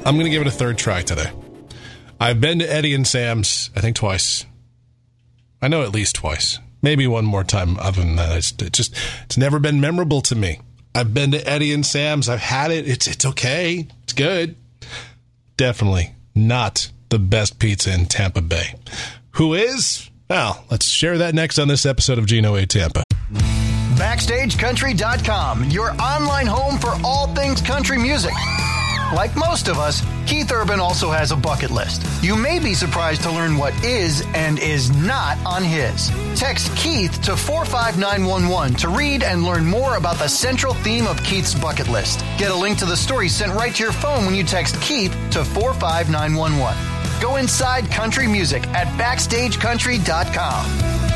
I'm going to give it a third try today. I've been to Eddie and Sam's, I think twice. I know at least twice. Maybe one more time. Other than that, it's never been memorable to me. I've been to Eddie and Sam's. I've had it. It's okay. It's good. Definitely not the best pizza in Tampa Bay. Who is? Well, let's share that next on this episode of Gino A. Tampa. BackstageCountry.com, your online home for all things country music. Like most of us, Keith Urban also has a bucket list. You may be surprised to learn what is and is not on his. Text Keith to 45911 to read and learn more about the central theme of Keith's bucket list. Get a link to the story sent right to your phone when you text Keith to 45911. Go inside country music at BackstageCountry.com.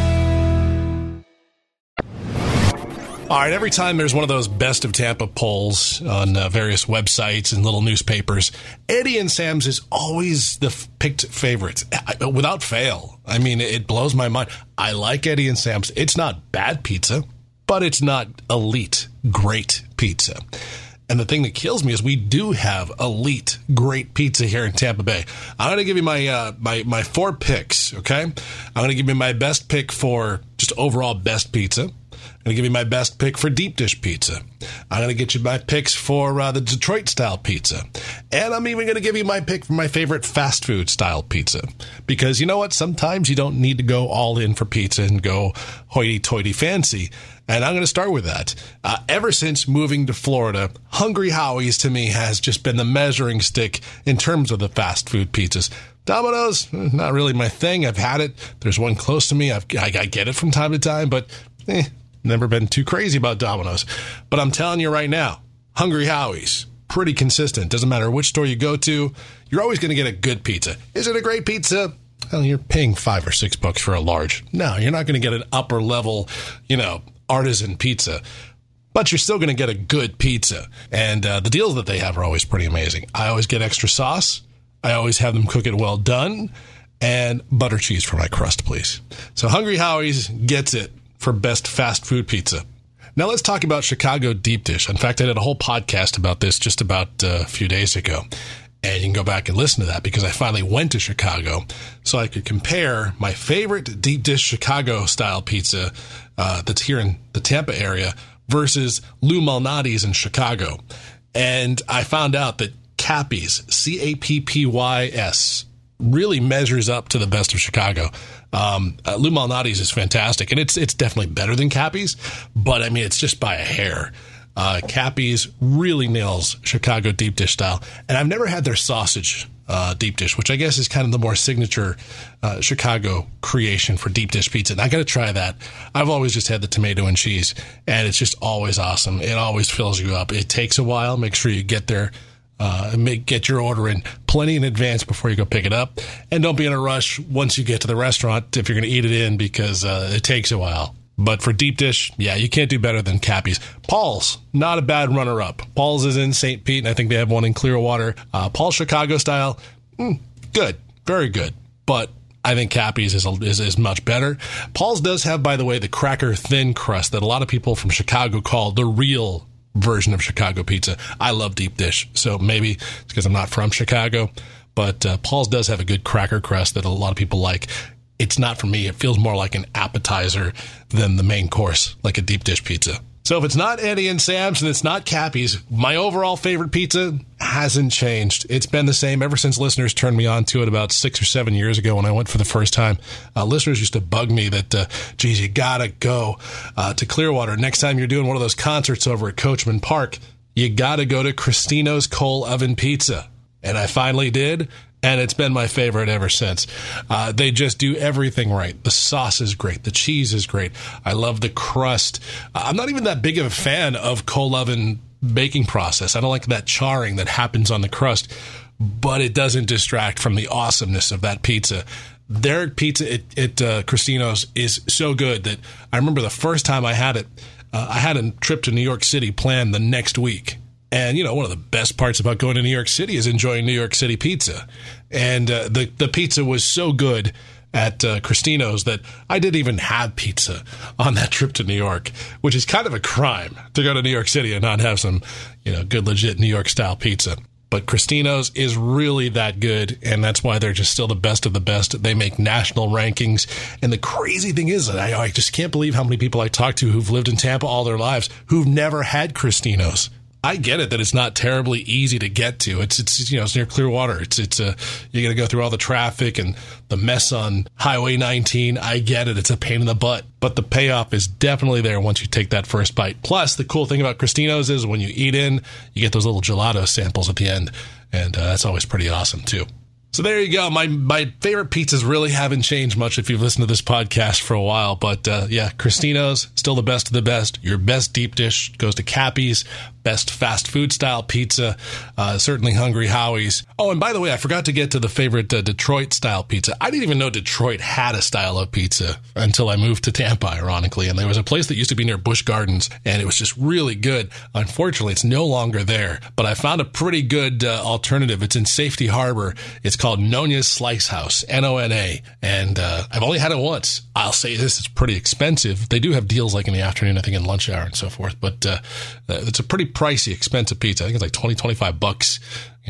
All right, every time there's one of those Best of Tampa polls on various websites and little newspapers, Eddie and Sam's is always the picked favorite, without fail. I mean, it blows my mind. I like Eddie and Sam's. It's not bad pizza, but it's not elite, great pizza. And the thing that kills me is we do have elite, great pizza here in Tampa Bay. I'm going to give you my 4 picks, okay? I'm going to give you my best pick for just overall best pizza. I'm going to give you my best pick for deep dish pizza. I'm going to get you my picks for the Detroit style pizza. And I'm even going to give you my pick for my favorite fast food style pizza. Because you know what? Sometimes you don't need to go all in for pizza and go hoity-toity fancy. And I'm going to start with that. Ever since moving to Florida, Hungry Howie's to me has just been the measuring stick in terms of the fast food pizzas. Domino's, not really my thing. I've had it. There's one close to me. I get it from time to time, but never been too crazy about Domino's. But I'm telling you right now, Hungry Howie's, pretty consistent. Doesn't matter which store you go to, you're always going to get a good pizza. Is it a great pizza? Well, you're paying $5 or $6 for a large. No, you're not going to get an upper level, artisan pizza. But you're still going to get a good pizza. And the deals that they have are always pretty amazing. I always get extra sauce. I always have them cook it well done. And butter cheese for my crust, please. So Hungry Howie's gets it for best fast food pizza. Now let's talk about Chicago deep dish. In fact, I did a whole podcast about this just about a few days ago. And you can go back and listen to that because I finally went to Chicago so I could compare my favorite deep dish Chicago style pizza that's here in the Tampa area versus Lou Malnati's in Chicago. And I found out that Cappy's, Cappys, really measures up to the best of Chicago. Lou Malnati's is fantastic, and it's definitely better than Cappy's, but I mean, it's just by a hair. Cappy's really nails Chicago deep dish style, and I've never had their sausage deep dish, which I guess is kind of the more signature Chicago creation for deep dish pizza. And I got to try that. I've always just had the tomato and cheese, and it's just always awesome. It always fills you up. It takes a while. Make sure you get there. Get your order in plenty in advance before you go pick it up. And don't be in a rush once you get to the restaurant if you're going to eat it in because it takes a while. But for deep dish, yeah, you can't do better than Cappy's. Paul's, not a bad runner-up. Paul's is in St. Pete, and I think they have one in Clearwater. Paul's Chicago style, good, very good. But I think Cappy's is much better. Paul's does have, by the way, the cracker thin crust that a lot of people from Chicago call the real version of Chicago pizza. I love deep dish, so maybe it's because I'm not from Chicago, but Paul's does have a good cracker crust that a lot of people like. It's not for me. It feels more like an appetizer than the main course, like a deep dish pizza. So if it's not Eddie and Sam's and it's not Cappy's, my overall favorite pizza hasn't changed. It's been the same ever since listeners turned me on to it about 6 or 7 years ago when I went for the first time. Listeners used to bug me that, geez, you gotta go to Clearwater. Next time you're doing one of those concerts over at Coachman Park, you gotta go to Cristino's Coal Oven Pizza. And I finally did. And it's been my favorite ever since. They just do everything right. The sauce is great. The cheese is great. I love the crust. I'm not even that big of a fan of coal oven baking process. I don't like that charring that happens on the crust, but it doesn't distract from the awesomeness of that pizza. Their pizza at Cristino's is so good that I remember the first time I had it, I had a trip to New York City planned the next week. And, one of the best parts about going to New York City is enjoying New York City pizza. And the pizza was so good at Cristino's that I didn't even have pizza on that trip to New York, which is kind of a crime to go to New York City and not have some, good, legit New York-style pizza. But Cristino's is really that good, and that's why they're just still the best of the best. They make national rankings. And the crazy thing is, I just can't believe how many people I talk to who've lived in Tampa all their lives who've never had Cristino's. I get it that it's not terribly easy to get to. It's near Clearwater. It's you got to go through all the traffic and the mess on Highway 19. I get it. It's a pain in the butt, but the payoff is definitely there once you take that first bite. Plus, the cool thing about Cristino's is when you eat in, you get those little gelato samples at the end, and that's always pretty awesome too. So there you go. My favorite pizzas really haven't changed much if you've listened to this podcast for a while. But Cristino's, still the best of the best. Your best deep dish goes to Cappy's. Best fast food style pizza, certainly Hungry Howie's. Oh, and by the way, I forgot to get to the favorite Detroit style pizza. I didn't even know Detroit had a style of pizza until I moved to Tampa, ironically. And there was a place that used to be near Busch Gardens, and it was just really good. Unfortunately, it's no longer there, but I found a pretty good alternative. It's in Safety Harbor. It's called Nona's Slice House, Nona, and I've only had it once. I'll say this, it's pretty expensive. They do have deals like in the afternoon, I think in lunch hour and so forth, but it's a pretty pricey, expensive pizza. I think it's like $20-25,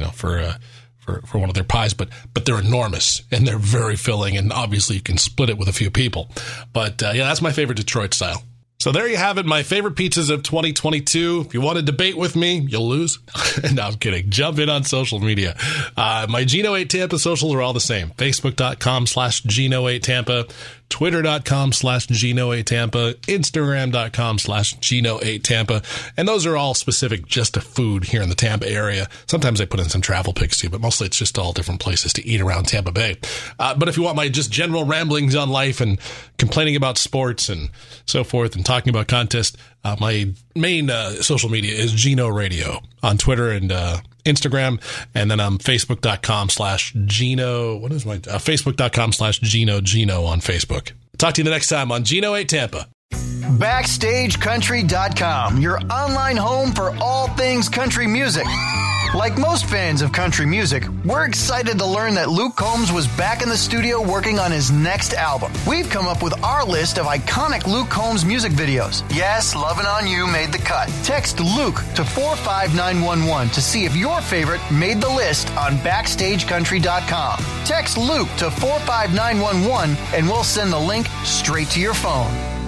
for one of their pies, but they're enormous and they're very filling, and obviously you can split it with a few people. But that's my favorite Detroit style. So there you have it, my favorite pizzas of 2022. If you want to debate with me, you'll lose. No, I'm kidding. Jump in on social media. My Gino8 Tampa socials are all the same. Facebook.com/Gino8Tampa, Twitter.com/Gino8Tampa, Instagram.com/Gino8Tampa. And those are all specific just to food here in the Tampa area. Sometimes I put in some travel pics too, but mostly it's just all different places to eat around Tampa Bay. But if you want my just general ramblings on life and complaining about sports and so forth and talking about contests, my main social media is Gino Radio on Twitter and Instagram, and then I'm Facebook.com/Gino. What is my Facebook.com/Gino on Facebook. Talk to you the next time on Gino8 Tampa. BackstageCountry.com, your online home for all things country music. Like most fans of country music, we're excited to learn that Luke Combs was back in the studio working on his next album. We've come up with our list of iconic Luke Combs music videos. Yes, Lovin' On You made the cut. Text Luke to 45911 to see if your favorite made the list on BackstageCountry.com. Text Luke to 45911 and we'll send the link straight to your phone.